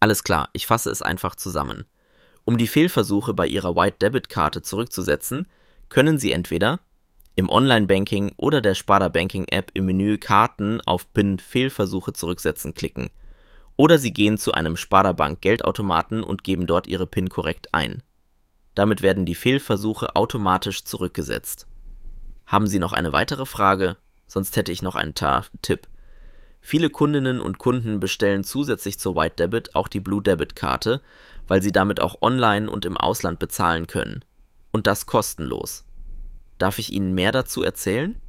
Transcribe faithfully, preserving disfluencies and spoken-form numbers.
Alles klar, ich fasse es einfach zusammen. Um die Fehlversuche bei Ihrer White-Debit-Karte zurückzusetzen, können Sie entweder im Online-Banking oder der Sparda-Banking-App im Menü Karten auf PIN Fehlversuche zurücksetzen klicken. Oder Sie gehen zu einem Sparda-Bank-Geldautomaten und geben dort Ihre PIN korrekt ein. Damit werden die Fehlversuche automatisch zurückgesetzt. Haben Sie noch eine weitere Frage? Sonst hätte ich noch einen Ta- Tipp. Viele Kundinnen und Kunden bestellen zusätzlich zur White Debit auch die Blue Debit Karte, weil sie damit auch online und im Ausland bezahlen können. Und das kostenlos. Darf ich Ihnen mehr dazu erzählen?